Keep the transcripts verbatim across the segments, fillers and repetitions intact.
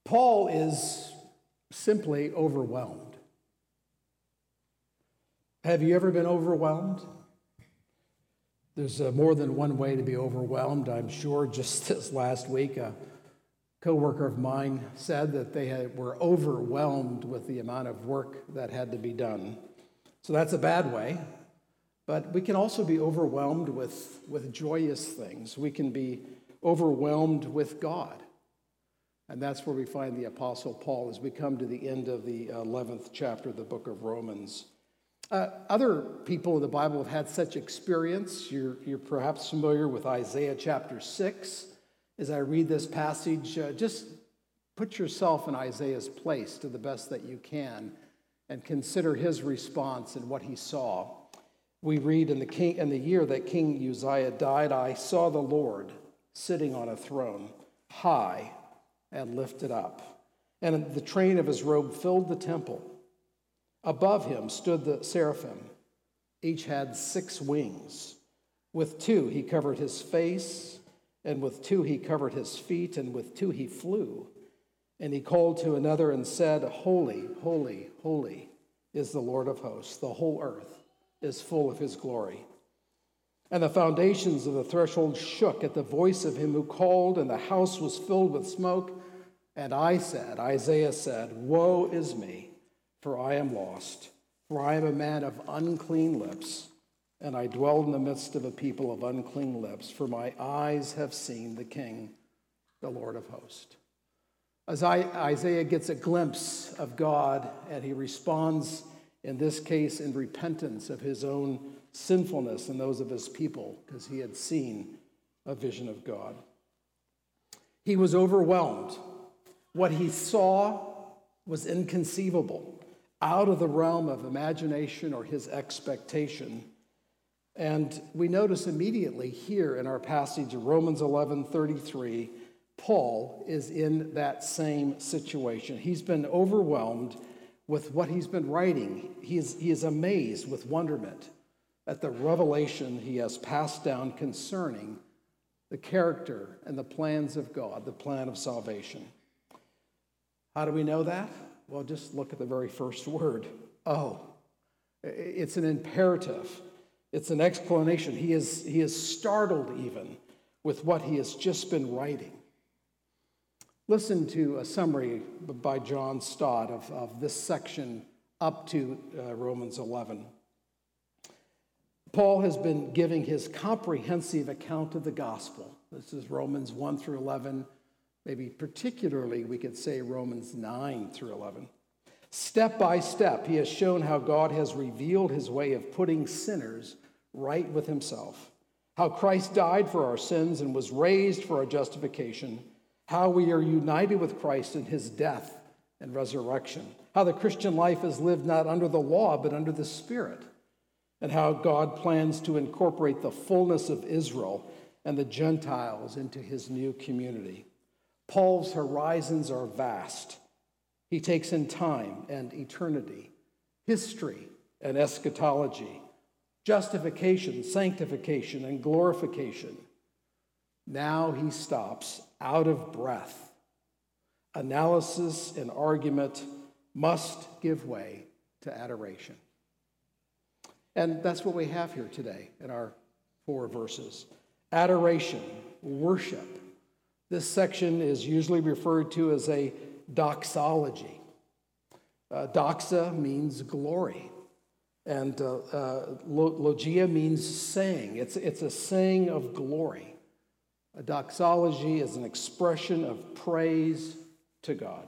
Paul is simply overwhelmed. Have you ever been overwhelmed? There's uh, more than one way to be overwhelmed, I'm sure. Just this last week, a coworker of mine said that they had, were overwhelmed with the amount of work that had to be done. So that's a bad way. But we can also be overwhelmed with, with joyous things. We can be overwhelmed with God. And that's where we find the Apostle Paul as we come to the end of the eleventh chapter of the book of Romans. Uh, other people in the Bible have had such experience. You're, you're perhaps familiar with Isaiah chapter six. As I read this passage, uh, just put yourself in Isaiah's place to the best that you can and consider his response and what he saw. We read in the, king, in the year that King Uzziah died, I saw the Lord sitting on a throne, high and lifted up, and the train of his robe filled the temple. Above him stood the seraphim. Each had six wings. With two he covered his face, and with two he covered his feet, and with two he flew. And he called to another and said, Holy, holy, holy is the Lord of hosts. The whole earth is full of his glory. And the foundations of the threshold shook at the voice of him who called, and the house was filled with smoke. And I said, Isaiah said, Woe is me! For I am lost, for I am a man of unclean lips, and I dwell in the midst of a people of unclean lips, for my eyes have seen the King, the Lord of hosts. As I, Isaiah gets a glimpse of God, and he responds, in this case, in repentance of his own sinfulness and those of his people, because he had seen a vision of God. He was overwhelmed. What he saw was inconceivable, out of the realm of imagination or his expectation. And we notice immediately here in our passage of Romans eleven thirty-three, Paul is in that same situation. He's been overwhelmed with what he's been writing. He is, he is amazed with wonderment at the revelation he has passed down concerning the character and the plans of God, the plan of salvation. How do we know that? Well, just look at the very first word, oh. It's an imperative. It's an explanation. He is, he is startled even with what he has just been writing. Listen to a summary by John Stott of, of this section up to uh, Romans eleven. Paul has been giving his comprehensive account of the gospel. This is Romans one through eleven. Maybe particularly we could say Romans nine through eleven. Step by step, he has shown how God has revealed his way of putting sinners right with himself, how Christ died for our sins and was raised for our justification, how we are united with Christ in his death and resurrection, how the Christian life is lived not under the law but under the Spirit, and how God plans to incorporate the fullness of Israel and the Gentiles into his new community. Paul's horizons are vast. He takes in time and eternity, history and eschatology, justification, sanctification, and glorification. Now he stops out of breath. Analysis and argument must give way to adoration. And that's what we have here today in our four verses. Adoration, worship. This section is usually referred to as a doxology. Uh, doxa means glory, and uh, uh, logia means saying. It's, it's a saying of glory. A doxology is an expression of praise to God.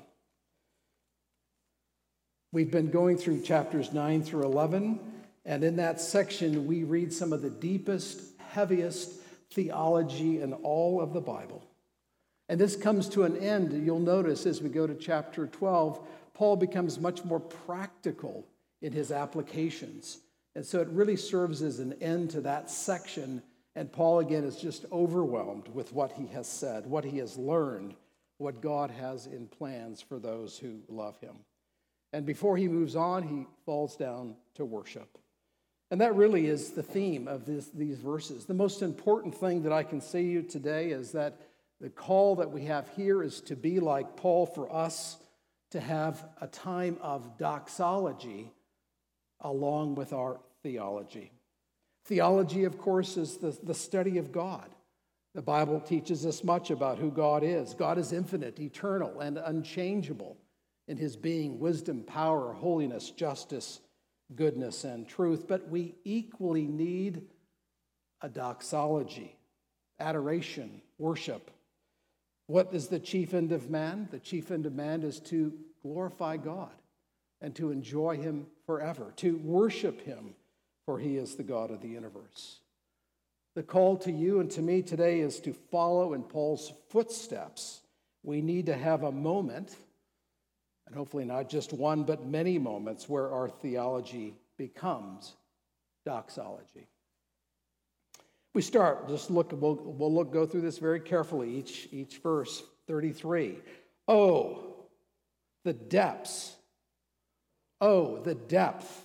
We've been going through chapters nine through eleven, and in that section we read some of the deepest, heaviest theology in all of the Bible. And this comes to an end. You'll notice as we go to chapter twelve, Paul becomes much more practical in his applications. And so it really serves as an end to that section. And Paul, again, is just overwhelmed with what he has said, what he has learned, what God has in plans for those who love him. And before he moves on, he falls down to worship. And that really is the theme of this, these verses. The most important thing that I can say to you today is that The call that we have here is to be like Paul, for us to have a time of doxology along with our theology. Theology, of course, is the, the study of God. The Bible teaches us much about who God is. God is infinite, eternal, and unchangeable in his being, wisdom, power, holiness, justice, goodness, and truth. But we equally need a doxology, adoration, worship. What is the chief end of man? The chief end of man is to glorify God and to enjoy him forever, to worship him, for he is the God of the universe. The call to you and to me today is to follow in Paul's footsteps. We need to have a moment, and hopefully not just one, but many moments where our theology becomes doxology. We start, just look, we'll, we'll look, go through this very carefully, each, each verse, thirty-three. Oh, the depths. Oh, the depth.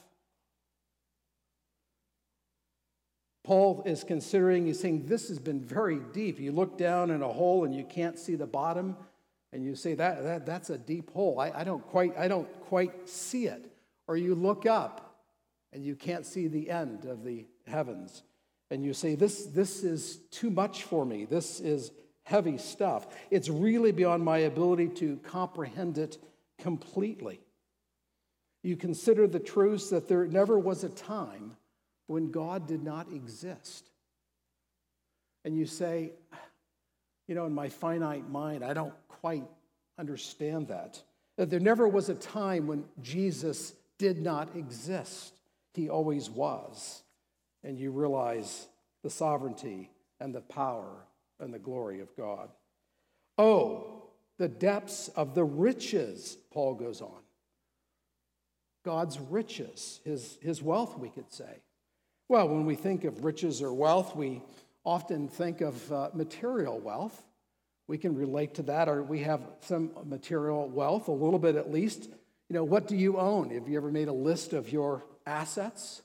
Paul is considering, he's saying, this has been very deep. You look down in a hole and you can't see the bottom, and you say, that, that that's a deep hole. I, I don't quite, I don't quite see it. Or you look up and you can't see the end of the heavens. And you say, this, this is too much for me. This is heavy stuff. It's really beyond my ability to comprehend it completely. You consider the truths that there never was a time when God did not exist. And you say, you know, in my finite mind, I don't quite understand that. That there never was a time when Jesus did not exist. He always was. And you realize the sovereignty and the power and the glory of God. Oh, the depths of the riches, Paul goes on. God's riches, his, his wealth, we could say. Well, when we think of riches or wealth, we often think of uh, material wealth. We can relate to that, or we have some material wealth, a little bit at least. You know, what do you own? Have you ever made a list of your assets?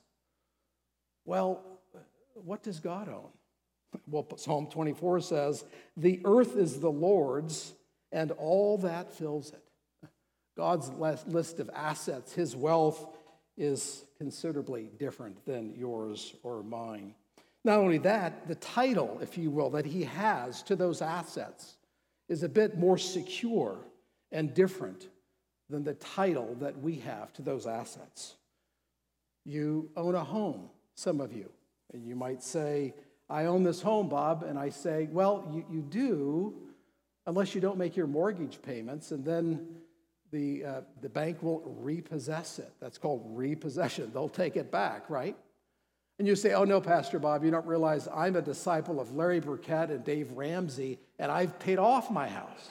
Well, what does God own? Well, Psalm twenty-four says, the earth is the Lord's and all that fills it. God's list of assets, his wealth, is considerably different than yours or mine. Not only that, the title, if you will, that he has to those assets is a bit more secure and different than the title that we have to those assets. You own a home, some of you, and you might say, I own this home, Bob, and I say, well, you, you do, unless you don't make your mortgage payments, and then the, uh, the bank will repossess it. That's called repossession. They'll take it back, right? And you say, oh, no, Pastor Bob, you don't realize I'm a disciple of Larry Burkett and Dave Ramsey, and I've paid off my house.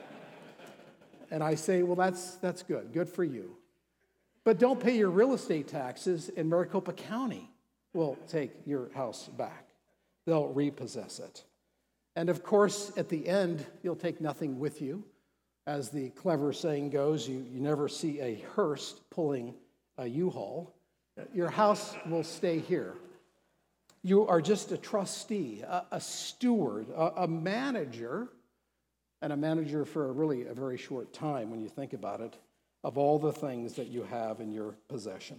And I say, well, that's, that's good. Good for you. But don't pay your real estate taxes, and Maricopa County will take your house back. They'll repossess it. And of course, at the end, you'll take nothing with you. As the clever saying goes, you, you never see a hearse pulling a U-Haul. Your house will stay here. You are just a trustee, a, a steward, a, a manager, and a manager for a really a very short time when you think about it, of all the things that you have in your possession.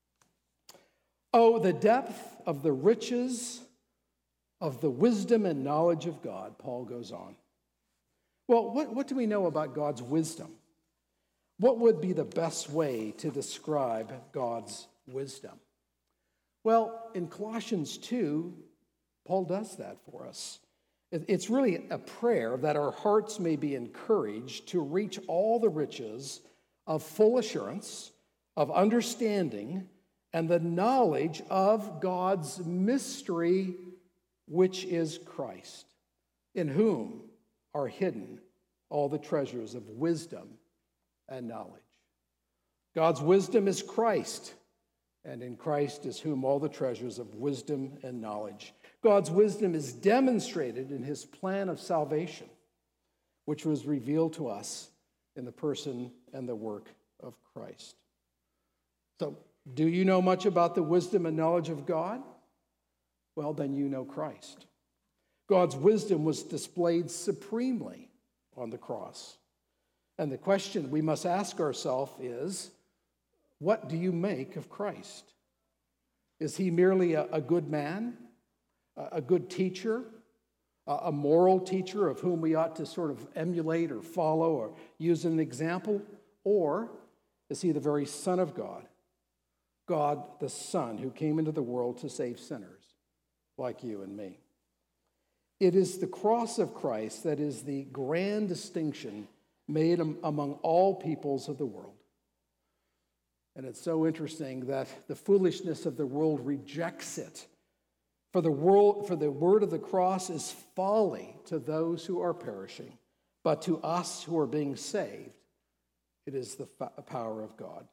Oh, the depth of the riches of the wisdom and knowledge of God, Paul goes on. Well, what, what do we know about God's wisdom? What would be the best way to describe God's wisdom? Well, in Colossians two, Paul does that for us. It's really a prayer that our hearts may be encouraged to reach all the riches of full assurance, of understanding, and the knowledge of God's mystery, which is Christ, in whom are hidden all the treasures of wisdom and knowledge. God's wisdom is Christ, and in Christ is whom all the treasures of wisdom and knowledge. God's wisdom is demonstrated in his plan of salvation, which was revealed to us in the person and the work of Christ. So, do you know much about the wisdom and knowledge of God? Well, then you know Christ. God's wisdom was displayed supremely on the cross. And the question we must ask ourselves is, what do you make of Christ? Is he merely a, a good man, a, a good teacher, a, a moral teacher of whom we ought to sort of emulate or follow or use as an example? Or is he the very Son of God, God the Son, who came into the world to save sinners like you and me? It is the cross of Christ that is the grand distinction made among all peoples of the world. And it's so interesting that the foolishness of the world rejects it. For the world, for the word of the cross is folly to those who are perishing, but to us who are being saved, it is the power of God.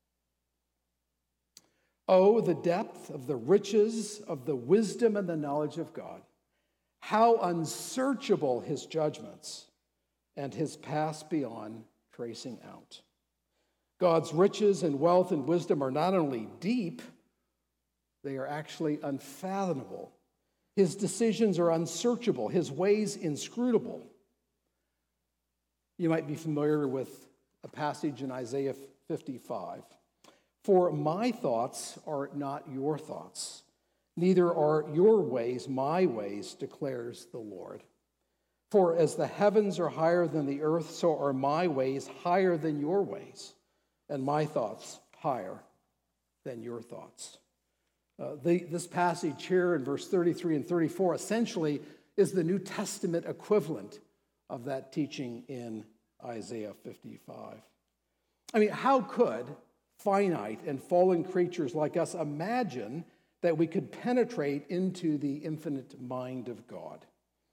Oh, the depth of the riches of the wisdom and the knowledge of God. How unsearchable his judgments and his paths beyond tracing out. God's riches and wealth and wisdom are not only deep, they are actually unfathomable. His decisions are unsearchable, his ways inscrutable. You might be familiar with a passage in Isaiah fifty-five. For my thoughts are not your thoughts, neither are your ways my ways, declares the Lord. For as the heavens are higher than the earth, so are my ways higher than your ways, and my thoughts higher than your thoughts. Uh, the, this passage here in verse thirty-three and thirty-four essentially is the New Testament equivalent of that teaching in Isaiah fifty-five. I mean, how could finite and fallen creatures like us imagine that we could penetrate into the infinite mind of God?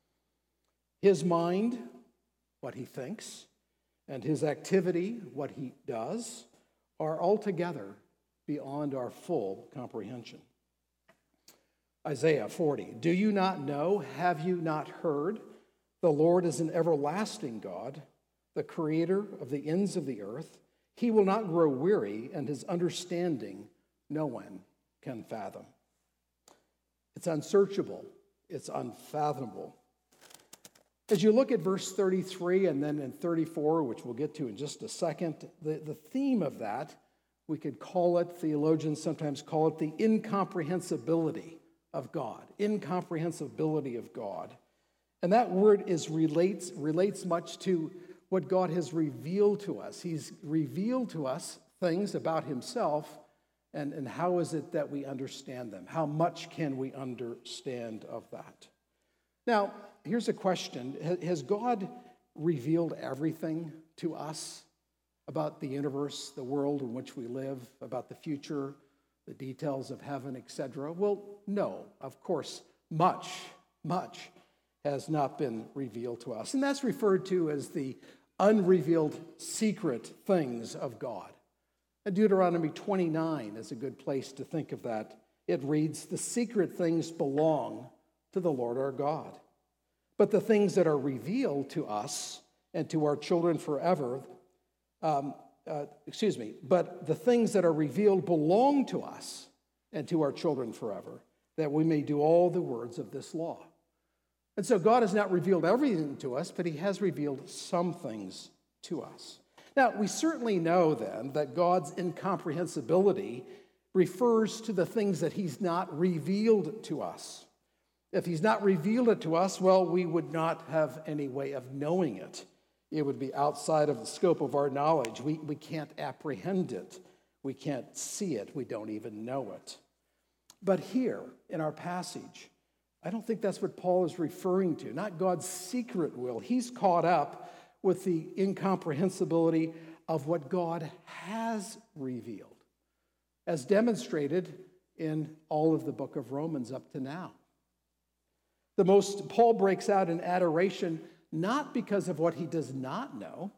His mind, what he thinks, and his activity, what he does, are altogether beyond our full comprehension. Isaiah forty, do you not know, have you not heard? The Lord is an everlasting God, the creator of the ends of the earth. He will not grow weary, and his understanding no one can fathom. It's unsearchable. It's unfathomable. As you look at verse thirty-three and then in thirty-four, which we'll get to in just a second, the, the theme of that, we could call it, theologians sometimes call it the incomprehensibility of God. Incomprehensibility of God. And that word is relates, relates much to what God has revealed to us. He's revealed to us things about himself, and, and how is it that we understand them? How much can we understand of that? Now, here's a question. Has God revealed everything to us about the universe, the world in which we live, about the future, the details of heaven, et cetera? Well, no, of course, much, much has not been revealed to us. And that's referred to as the unrevealed secret things of God. And Deuteronomy twenty-nine is a good place to think of that. It reads, the secret things belong to the Lord our God. But the things that are revealed to us and to our children forever, um, uh, excuse me, but the things that are revealed belong to us and to our children forever, that we may do all the words of this law. And so God has not revealed everything to us, but he has revealed some things to us. Now, we certainly know then that God's incomprehensibility refers to the things that he's not revealed to us. If he's not revealed it to us, well, we would not have any way of knowing it. It would be outside of the scope of our knowledge. We, we can't apprehend it. We can't see it. We don't even know it. But here in our passage, I don't think that's what Paul is referring to, not God's secret will. He's caught up with the incomprehensibility of what God has revealed, as demonstrated in all of the book of Romans up to now. The most, Paul breaks out in adoration not because of what he does not know.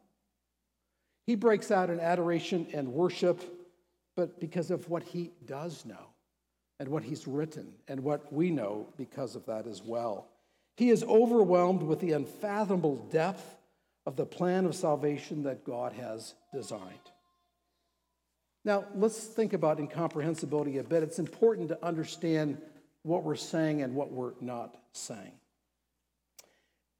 He breaks out in adoration and worship, but because of what he does know and what he's written and what we know because of that as well. He is overwhelmed with the unfathomable depth of the plan of salvation that God has designed. Now, let's think about incomprehensibility a bit. It's important to understand what we're saying and what we're not saying.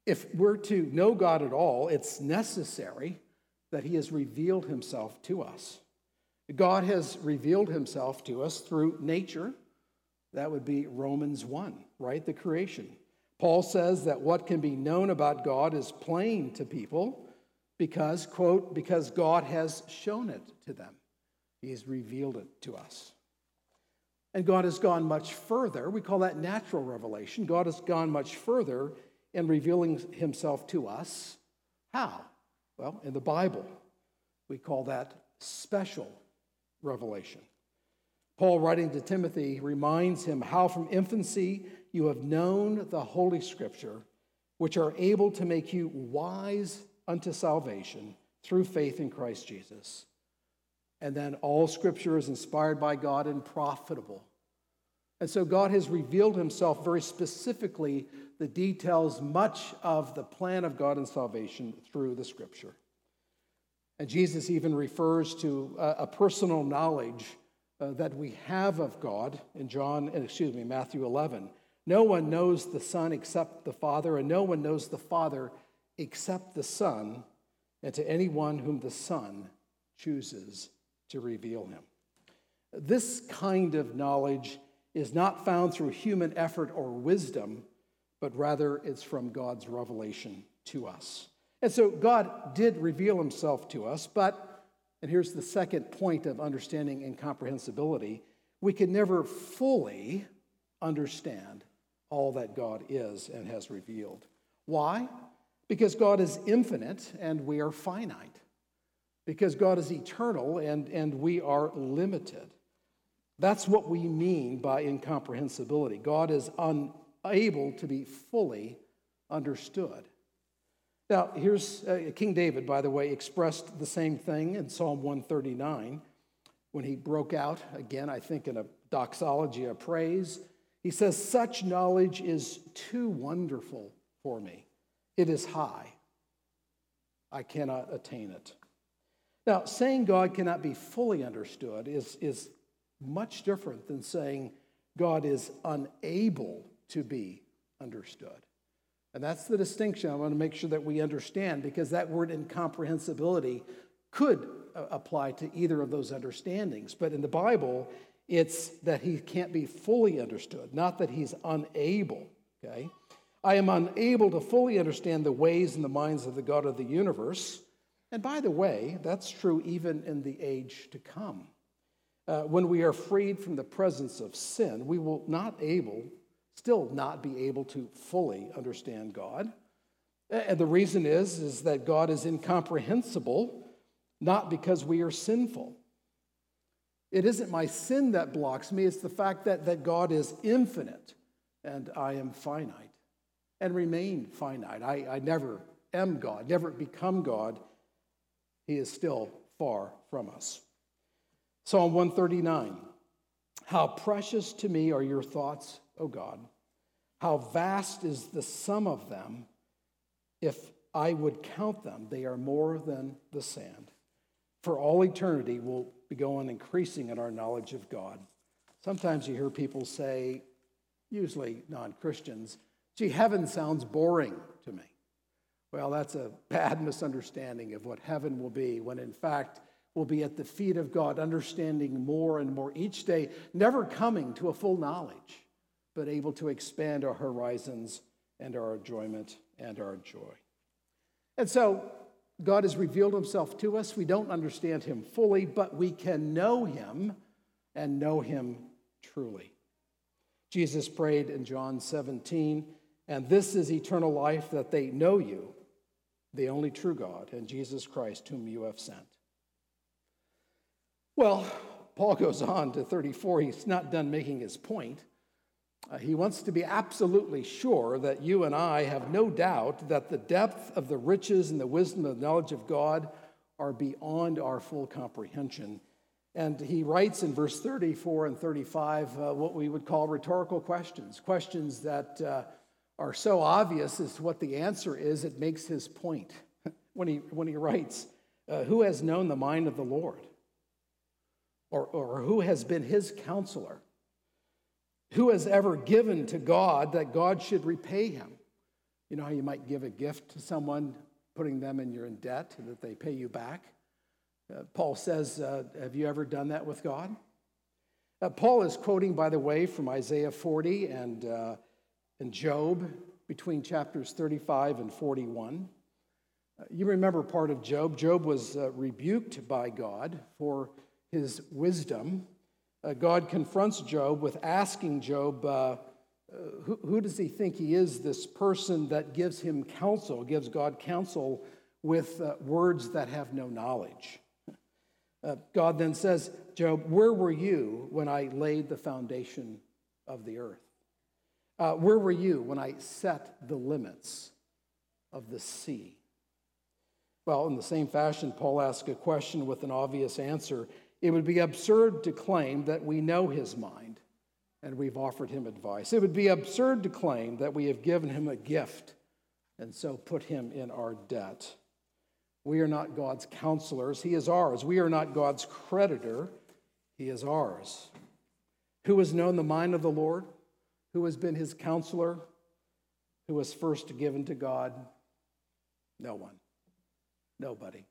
If we're to know God at all, it's necessary that he has revealed himself to us. God has revealed himself to us through nature. That would be Romans one, right? The creation. Paul says that what can be known about God is plain to people because, quote, because God has shown it to them. He has revealed it to us. And God has gone much further. We call that natural revelation. God has gone much further in revealing himself to us. How? Well, in the Bible. We call that special revelation. Paul, writing to Timothy, reminds him how from infancy you have known the Holy Scripture, which are able to make you wise unto salvation through faith in Christ Jesus. And then all Scripture is inspired by God and profitable. And so God has revealed himself very specifically, the details, much of the plan of God in salvation through the Scripture. And Jesus even refers to a, a personal knowledge uh, that we have of God in John, excuse me, Matthew eleven. No one knows the Son except the Father, and no one knows the Father except the Son, and to anyone whom the Son chooses to reveal him. This kind of knowledge is not found through human effort or wisdom, but rather it's from God's revelation to us. And so God did reveal himself to us, but, and here's the second point of understanding incomprehensibility, we can never fully understand all that God is and has revealed. Why? Because God is infinite and we are finite. Because God is eternal and, and we are limited. That's what we mean by incomprehensibility. God is unable to be fully understood. Now, here's uh, King David, by the way, expressed the same thing in Psalm one thirty-nine when he broke out, again, I think in a doxology of praise. He says, "Such knowledge is too wonderful for me. It is high. I cannot attain it." Now, saying God cannot be fully understood is, is much different than saying God is unable to be understood. And that's the distinction I want to make sure that we understand, because that word incomprehensibility could uh, apply to either of those understandings. But in the Bible, it's that he can't be fully understood, not that he's unable, okay? I am unable to fully understand the ways and the minds of the God of the universe. And by the way, that's true even in the age to come. Uh, when we are freed from the presence of sin, we will not able, still not be able to fully understand God. And the reason is, is that God is incomprehensible, not because we are sinful. It isn't my sin that blocks me, it's the fact that, that God is infinite and I am finite and remain finite. I, I never am God, never become God. He is still far from us. Psalm one thirty-nine, "How precious to me are your thoughts, O God. How vast is the sum of them. If I would count them, they are more than the sand. For all eternity we'll be going increasing in our knowledge of God." Sometimes you hear people say, usually non-Christians, "Gee, heaven sounds boring to me." Well, that's a bad misunderstanding of what heaven will be, when in fact we'll be at the feet of God, understanding more and more each day, never coming to a full knowledge, but able to expand our horizons and our enjoyment and our joy. And so God has revealed himself to us. We don't understand him fully, but we can know him and know him truly. Jesus prayed in John seventeen, "And this is eternal life, that they know you, the only true God, and Jesus Christ, whom you have sent." Well, Paul goes on to thirty-four. He's not done making his point. Uh, he wants to be absolutely sure that you and I have no doubt that the depth of the riches and the wisdom and the knowledge of God are beyond our full comprehension. And he writes in verse thirty-four and thirty-five uh, what we would call rhetorical questions, questions that uh, are so obvious as to what the answer is, it makes his point. when he when he writes, uh, "Who has known the mind of the Lord? Or, or who has been his counselor? Who has ever given to God that God should repay him? You know how you might give a gift to someone, putting them in your in debt, and that they pay you back? Uh, Paul says, uh, have you ever done that with God? Uh, Paul is quoting, by the way, from Isaiah forty and, uh, and Job, between chapters thirty-five and forty-one. Uh, you remember part of Job. Job was uh, rebuked by God for his wisdom. Uh, God confronts Job with asking Job, uh, uh, who, who does he think he is, this person that gives him counsel, gives God counsel with uh, words that have no knowledge? Uh, God then says, Job, where were you when I laid the foundation of the earth? Uh, where were you when I set the limits of the sea? Well, in the same fashion, Paul asks a question with an obvious answer. It would be absurd to claim that we know his mind and we've offered him advice. It would be absurd to claim that we have given him a gift and so put him in our debt. We are not God's counselors. He is ours. We are not God's creditor. He is ours. Who has known the mind of the Lord? Who has been his counselor? Who was first given to God? No one. Nobody.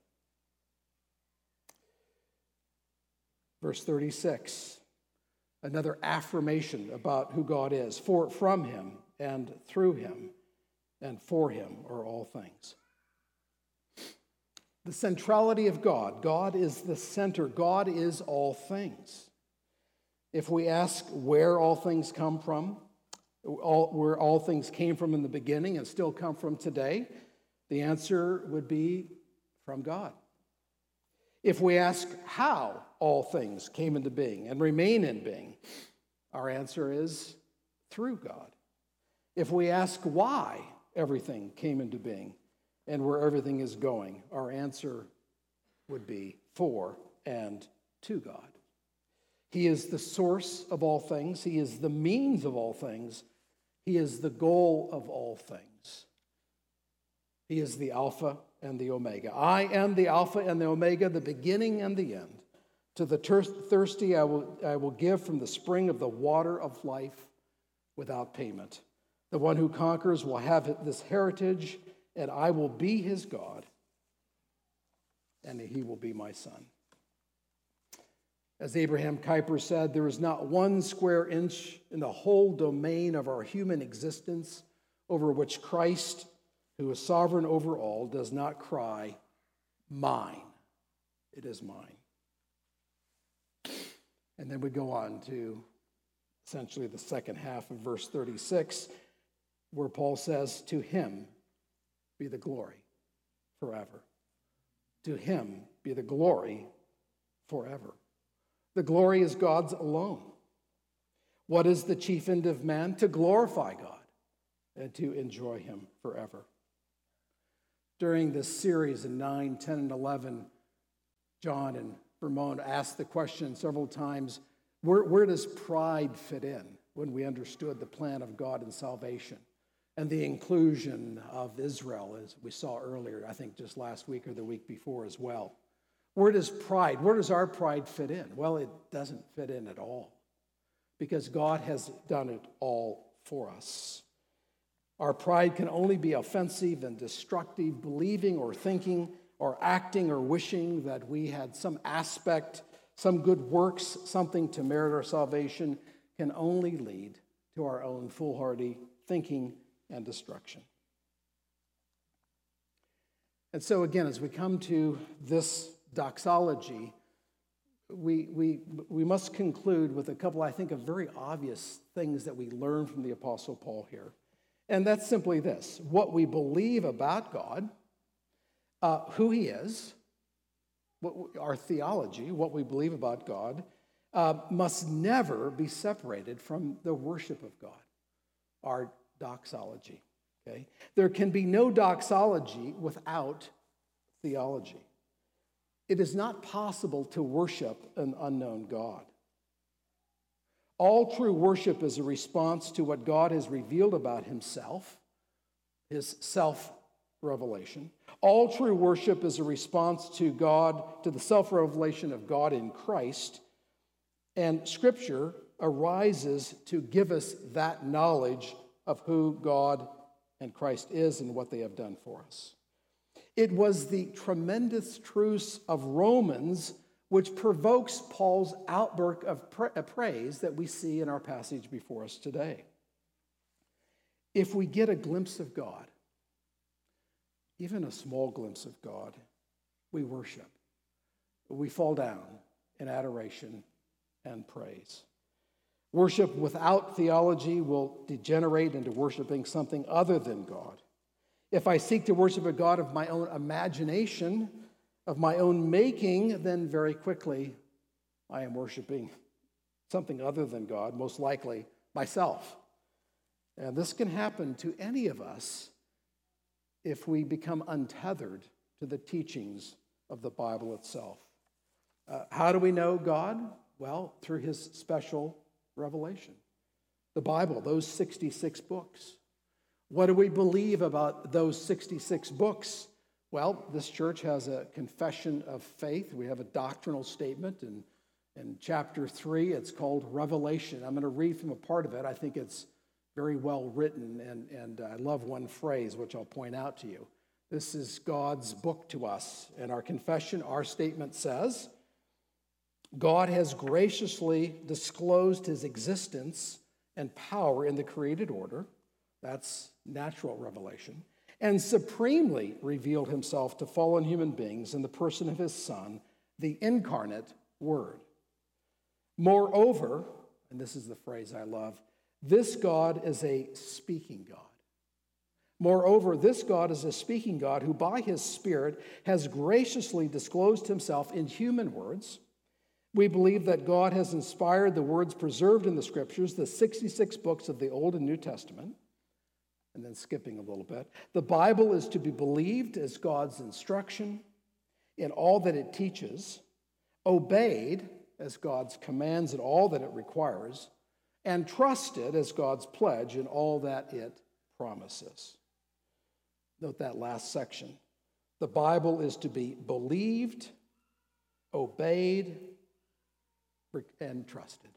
Verse thirty-six, another affirmation about who God is. For from him and through him and for him are all things. The centrality of God. God is the center. God is all things. If we ask where all things come from, all, where all things came from in the beginning and still come from today, the answer would be from God. If we ask how all things came into being and remain in being, our answer is through God. If we ask why everything came into being and where everything is going, our answer would be for and to God. He is the source of all things. He is the means of all things. He is the goal of all things. He is the Alpha and the Omega. I am the Alpha and the Omega, the beginning and the end. To the thirsty I will, I will give from the spring of the water of life without payment. The one who conquers will have this heritage, and I will be his God, and he will be my son. As Abraham Kuyper said, there is not one square inch in the whole domain of our human existence over which Christ, who is sovereign over all, does not cry, mine. It is mine. And then we go on to essentially the second half of verse thirty-six, where Paul says, to him be the glory forever. To him be the glory forever. The glory is God's alone. What is the chief end of man? To glorify God and to enjoy him forever. During this series in nine, ten, and eleven, John and Ramon asked the question several times, where, where does pride fit in when we understood the plan of God in salvation and the inclusion of Israel, as we saw earlier, I think just last week or the week before as well? Where does pride, where does our pride fit in? Well, it doesn't fit in at all because God has done it all for us. Our pride can only be offensive and destructive, believing or thinking or acting or wishing that we had some aspect, some good works, something to merit our salvation, can only lead to our own foolhardy thinking and destruction. And so again, as we come to this doxology, we, we, we must conclude with a couple, I think, of very obvious things that we learn from the Apostle Paul here. And that's simply this: what we believe about God, uh, who he is, what, our theology, what we believe about God, uh, must never be separated from the worship of God, our doxology. Okay? There can be no doxology without theology. It is not possible to worship an unknown God. All true worship is a response to what God has revealed about himself, his self-revelation. All true worship is a response to God, to the self-revelation of God in Christ. And Scripture arises to give us that knowledge of who God and Christ is and what they have done for us. It was the tremendous truths of Romans which provokes Paul's outburst of praise that we see in our passage before us today. If we get a glimpse of God, even a small glimpse of God, we worship. We fall down in adoration and praise. Worship without theology will degenerate into worshiping something other than God. If I seek to worship a God of my own imagination, of my own making, then very quickly I am worshiping something other than God, most likely myself. And this can happen to any of us if we become untethered to the teachings of the Bible itself. Uh, how do we know God? Well, through his special revelation. The Bible, those sixty-six books. What do we believe about those sixty-six books? Well, this church has a confession of faith. We have a doctrinal statement. And in chapter three, it's called Revelation. I'm going to read from a part of it. I think it's very well written, and, and I love one phrase, which I'll point out to you. This is God's book to us. In our confession, our statement says, God has graciously disclosed his existence and power in the created order. That's natural revelation. And supremely revealed himself to fallen human beings in the person of his Son, the incarnate Word. Moreover, and this is the phrase I love, this God is a speaking God. Moreover, this God is a speaking God who by his Spirit has graciously disclosed himself in human words. We believe that God has inspired the words preserved in the Scriptures, the sixty-six books of the Old and New Testament. And then skipping a little bit, the Bible is to be believed as God's instruction in all that it teaches, obeyed as God's commands in all that it requires, and trusted as God's pledge in all that it promises. Note that last section. The Bible is to be believed, obeyed, and trusted.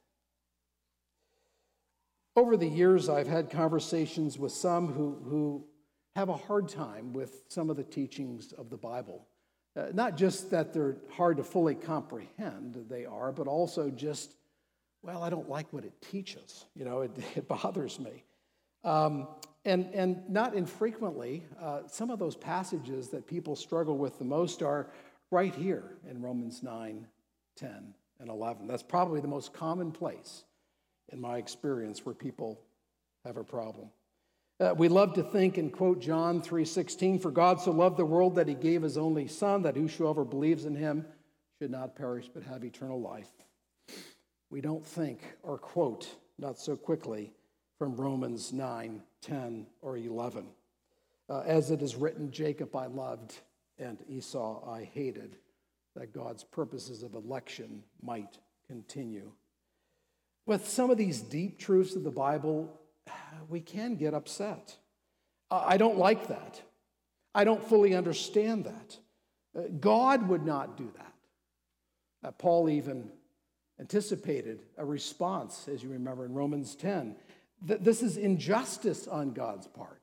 Over the years, I've had conversations with some who, who have a hard time with some of the teachings of the Bible. Uh, not just that they're hard to fully comprehend, they are, but also just, well, I don't like what it teaches. You know, it, it bothers me. Um, and, and not infrequently, uh, some of those passages that people struggle with the most are right here in Romans nine, ten, and eleven. That's probably the most common place in my experience where people have a problem. Uh, we love to think and quote John three sixteen, for God so loved the world that he gave his only Son, that whosoever believes in him should not perish but have eternal life. We don't think or quote, not so quickly, from Romans nine, ten, or eleven. Uh, as it is written, Jacob I loved and Esau I hated, that God's purposes of election might continue. With some of these deep truths of the Bible, we can get upset. I don't like that. I don't fully understand that. God would not do that. Uh, Paul even anticipated a response, as you remember in Romans ten. Th- this is injustice on God's part.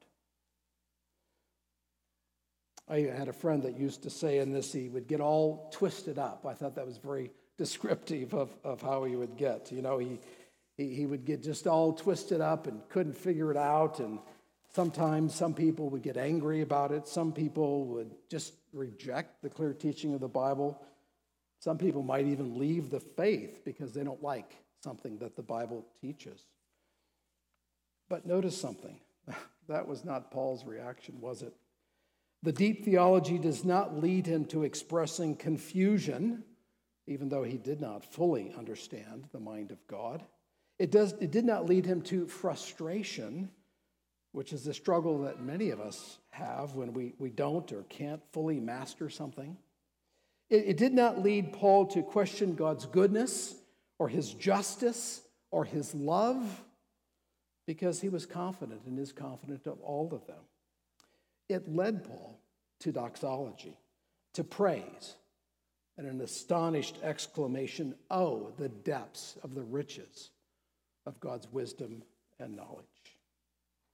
I had a friend that used to say in this, he would get all twisted up. I thought that was very descriptive of, of how he would get. You know, he, he he would get just all twisted up and couldn't figure it out. And sometimes some people would get angry about it. Some people would just reject the clear teaching of the Bible. Some people might even leave the faith because they don't like something that the Bible teaches. But notice something. That was not Paul's reaction, was it? The deep theology does not lead him to expressing confusion, even though he did not fully understand the mind of God. It does. It did not lead him to frustration, which is the struggle that many of us have when we, we don't or can't fully master something. It, it did not lead Paul to question God's goodness or his justice or his love, because he was confident and is confident of all of them. It led Paul to doxology, to praise, and an astonished exclamation, "Oh, the depths of the riches of God's wisdom and knowledge."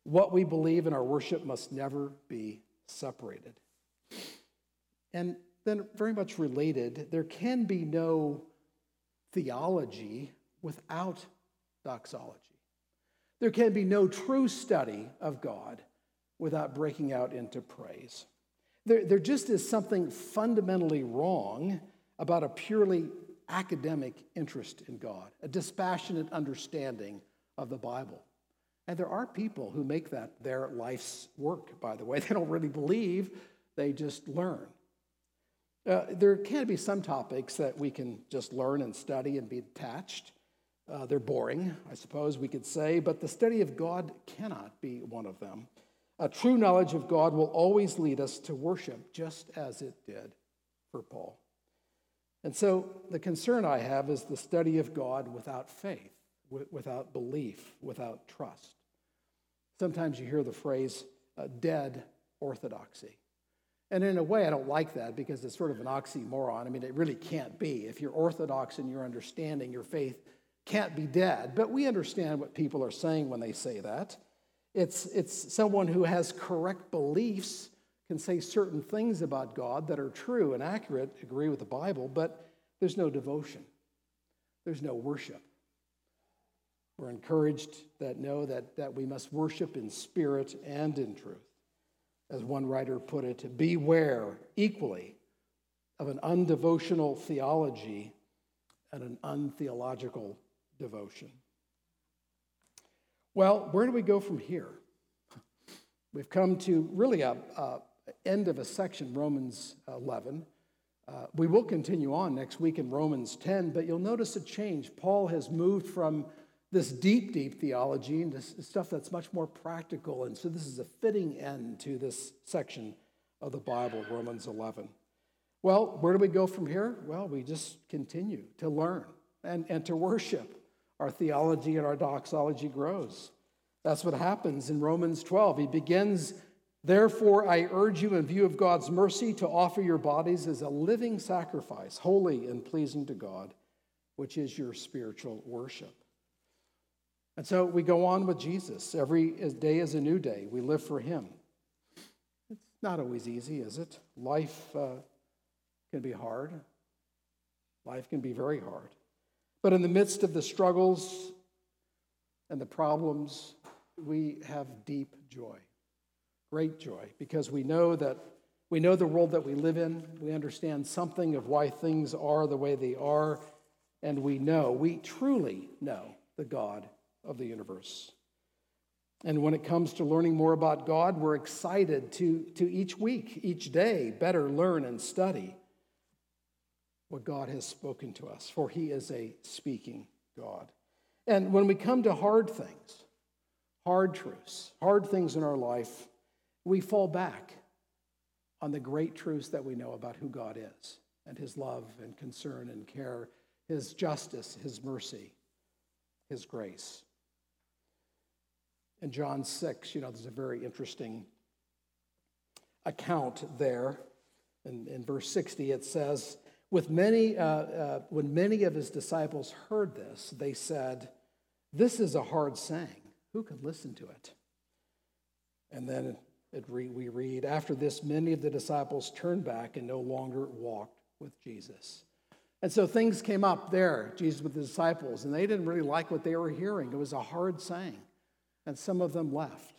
What we believe in our worship must never be separated. And then, very much related, there can be no theology without doxology. There can be no true study of God without breaking out into praise. There, there just is something fundamentally wrong about a purely academic interest in God, a dispassionate understanding of the Bible. And there are people who make that their life's work, by the way. They don't really believe, they just learn. Uh, there can be some topics that we can just learn and study and be attached. Uh, they're boring, I suppose we could say, but the study of God cannot be one of them. A true knowledge of God will always lead us to worship, just as it did for Paul. And so the concern I have is the study of God without faith, w- without belief, without trust. Sometimes you hear the phrase uh, dead orthodoxy. And in a way, I don't like that because it's sort of an oxymoron. I mean, it really can't be. If you're orthodox in your understanding, your faith can't be dead. But we understand what people are saying when they say that. It's, it's someone who has correct beliefs, can say certain things about God that are true and accurate, agree with the Bible, but there's no devotion. There's no worship. We're encouraged that know that, that we must worship in spirit and in truth. As one writer put it, beware equally of an undevotional theology and an untheological devotion. Well, where do we go from here? We've come to really a, a end of a section, Romans eleven. Uh, we will continue on next week in Romans ten, but you'll notice a change. Paul has moved from this deep, deep theology into stuff that's much more practical. And so this is a fitting end to this section of the Bible, Romans eleven. Well, where do we go from here? Well, we just continue to learn and, and to worship. Our theology and our doxology grows. That's what happens in Romans twelve. He begins, therefore, I urge you in view of God's mercy to offer your bodies as a living sacrifice, holy and pleasing to God, which is your spiritual worship. And so we go on with Jesus. Every day is a new day. We live for him. It's not always easy, is it? Life uh, can be hard. Life can be very hard. But in the midst of the struggles and the problems, we have deep joy, great joy, because we know that we know the world that we live in. We understand something of why things are the way they are, and we know, we truly know the God of the universe. And when it comes to learning more about God, we're excited to, to each week, each day, better learn and study what God has spoken to us, for he is a speaking God. And when we come to hard things, hard truths, hard things in our life, we fall back on the great truths that we know about who God is and his love and concern and care, his justice, his mercy, his grace. In John six, you know, there's a very interesting account there. In, in verse sixty, it says, With many, uh, uh, when many of his disciples heard this, they said, this is a hard saying. Who could listen to it? And then it re- we read, after this, many of the disciples turned back and no longer walked with Jesus. And so things came up there, Jesus with the disciples, and they didn't really like what they were hearing. It was a hard saying. And some of them left.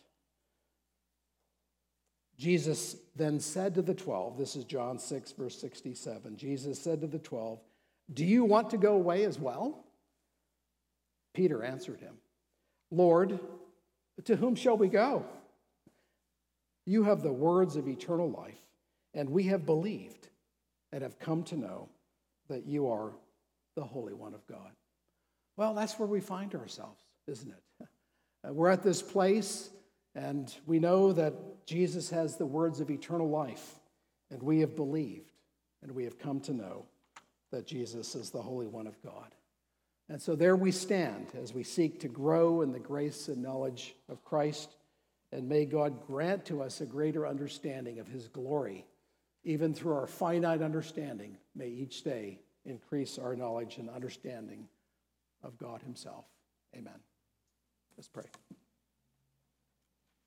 Jesus then said to the twelve, this is John six, verse sixty-seven. Jesus said to the twelve, do you want to go away as well? Peter answered him, Lord, to whom shall we go? You have the words of eternal life, and we have believed and have come to know that you are the Holy One of God. Well, that's where we find ourselves, isn't it? We're at this place, and we know that Jesus has the words of eternal life, and we have believed, and we have come to know that Jesus is the Holy One of God. And so there we stand as we seek to grow in the grace and knowledge of Christ, and may God grant to us a greater understanding of his glory. Even through our finite understanding, may each day increase our knowledge and understanding of God himself. Amen. Let's pray.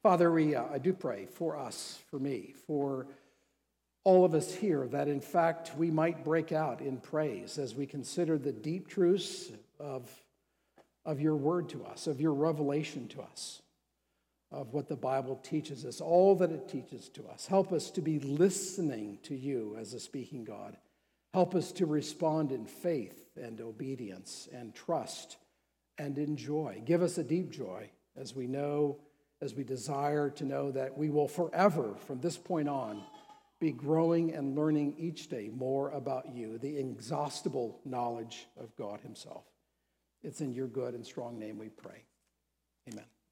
Father, we, uh, I do pray for us, for me, for all of us here, that in fact we might break out in praise as we consider the deep truths of, of your word to us, of your revelation to us, of what the Bible teaches us, all that it teaches to us. Help us to be listening to you as a speaking God. Help us to respond in faith and obedience and trust and in joy. Give us a deep joy as we know, as we desire to know that we will forever, from this point on, be growing and learning each day more about you, the inexhaustible knowledge of God himself. It's in your good and strong name we pray. Amen.